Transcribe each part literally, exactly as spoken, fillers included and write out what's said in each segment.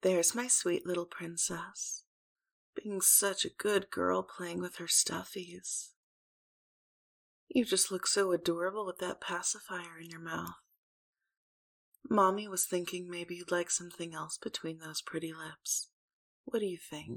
There's my sweet little princess, being such a good girl playing with her stuffies. You just look so adorable with that pacifier in your mouth. Mommy was thinking maybe you'd like something else between those pretty lips. What do you think?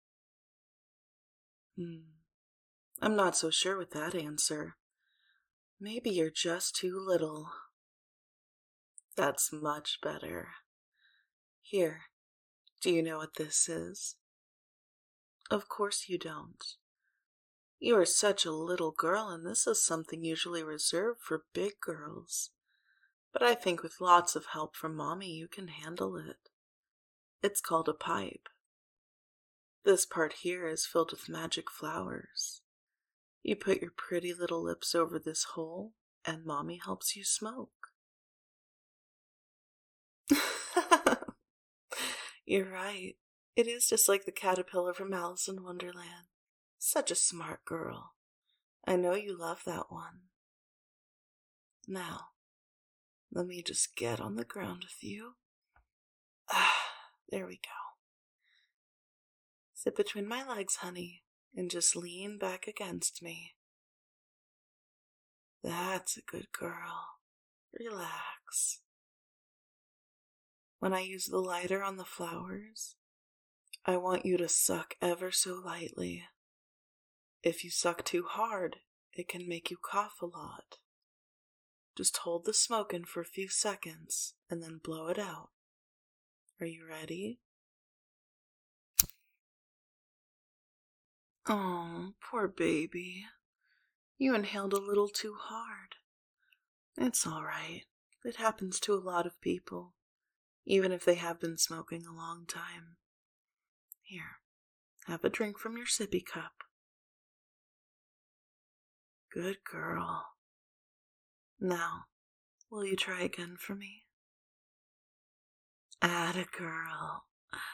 Hmm. I'm not so sure with that answer. Maybe you're just too little. That's much better. Here, do you know what this is? Of course you don't. You are such a little girl, and this is something usually reserved for big girls. But I think with lots of help from Mommy, you can handle it. It's called a pipe. This part here is filled with magic flowers. You put your pretty little lips over this hole, and Mommy helps you smoke. You're right. It is just like the caterpillar from Alice in Wonderland. Such a smart girl. I know you love that one. Now, let me just get on the ground with you. Ah, there we go. Sit between my legs, honey, and just lean back against me. That's a good girl. Relax. When I use the lighter on the flowers, I want you to suck ever so lightly. If you suck too hard, it can make you cough a lot. Just hold the smoke in for a few seconds and then blow it out. Are you ready? Oh, poor baby. You inhaled a little too hard. It's all right. It happens to a lot of people, even if they have been smoking a long time. Here, have a drink from your sippy cup. Good girl. Now, will you try again for me? Atta girl.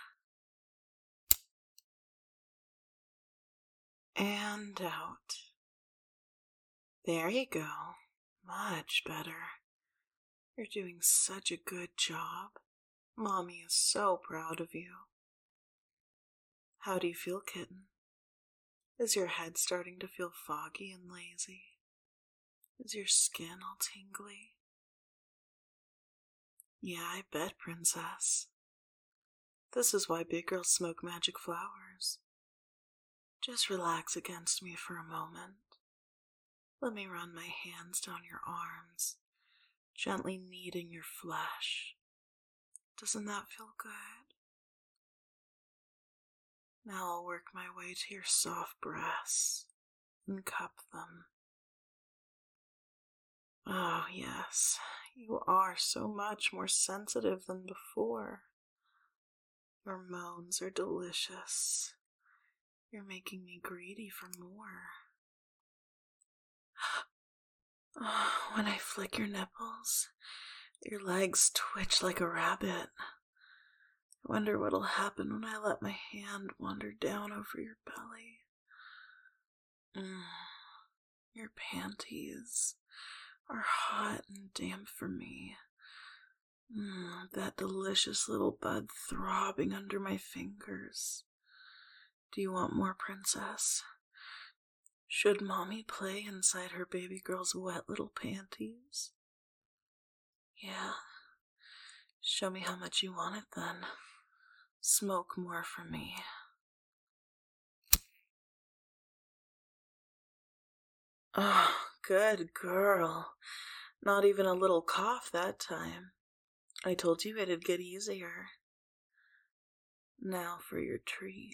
And out. There you go. Much better. You're doing such a good job. Mommy is so proud of you. How do you feel, kitten? Is your head starting to feel foggy and lazy? Is your skin all tingly? Yeah, I bet, princess. This is why big girls smoke magic flowers. Just relax against me for a moment. Let me run my hands down your arms, gently kneading your flesh. Doesn't that feel good? Now I'll work my way to your soft breasts and cup them. Oh, yes, you are so much more sensitive than before. Your moans are delicious. You're making me greedy for more. Oh, when I flick your nipples, your legs twitch like a rabbit. I wonder what'll happen when I let my hand wander down over your belly. Mm, your panties are hot and damp for me. Mm, that delicious little bud throbbing under my fingers. Do you want more, princess? Should Mommy play inside her baby girl's wet little panties? Yeah. Show me how much you want it then. Smoke more for me. Oh, good girl. Not even a little cough that time. I told you it'd get easier. Now for your treat.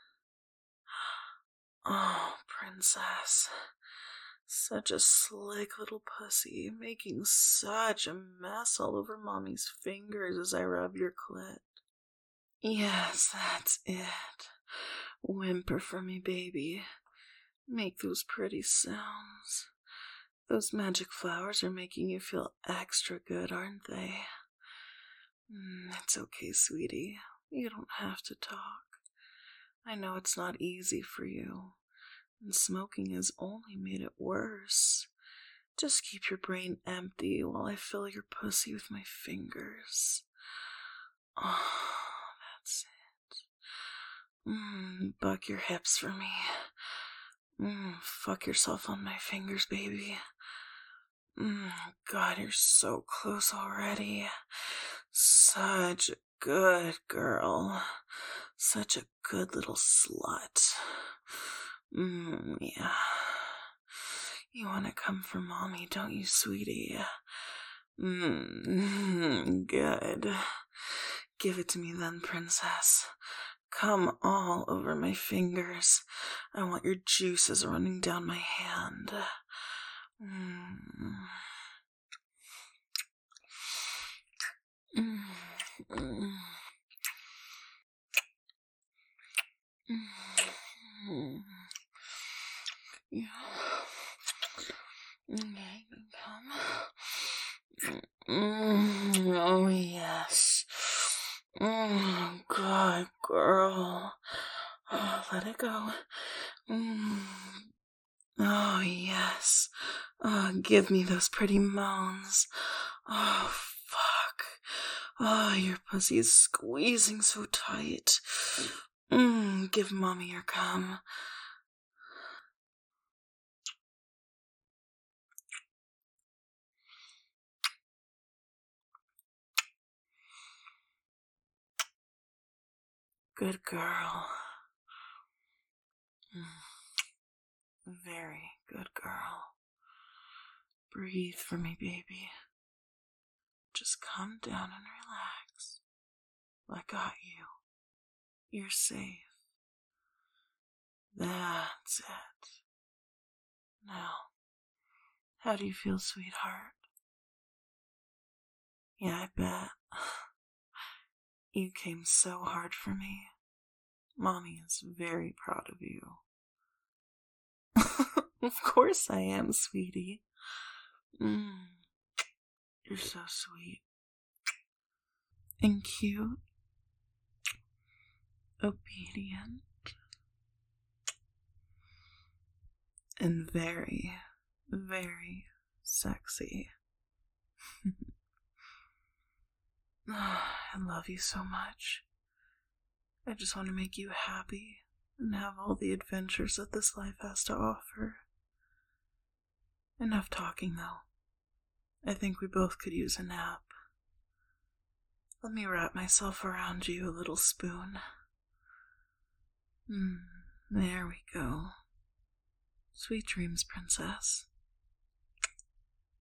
Oh, princess. Such a slick little pussy, making such a mess all over Mommy's fingers as I rub your clit. Yes, that's it. Whimper for me, baby. Make those pretty sounds. Those magic flowers are making you feel extra good, aren't they? Mm, it's okay, sweetie. You don't have to talk. I know it's not easy for you, and smoking has only made it worse. Just keep your brain empty while I fill your pussy with my fingers. Oh, that's Mm, buck your hips for me. Mm, fuck yourself on my fingers, baby. Mm, God, you're so close already. Such a good girl. Such a good little slut. Mm, yeah. You want to come for mommy, don't you, sweetie? Mmm, good. Give it to me then, princess. Come all over my fingers. I want your juices running down my hand. Mm. Mm. Mm. Mm. Yeah. Mm. Oh, yes. Mm. Good girl. Oh, let it go. Mm. Oh, yes. Oh, give me those pretty moans. Oh, fuck. Oh, your pussy is squeezing so tight. Mm, give mommy your cum. Good girl. Mm, very good girl. Breathe for me, baby. Just calm down and relax. I got you. You're safe. That's it. Now, how do you feel, sweetheart? Yeah, I bet. You came so hard for me. Mommy is very proud of you. Of course I am, sweetie. Mm, you're so sweet. And cute. Obedient. And very, very sexy. I love you so much. I just want to make you happy and have all the adventures that this life has to offer. Enough talking, though. I think we both could use a nap. Let me wrap myself around you, a little spoon. Hmm, there we go. Sweet dreams, princess.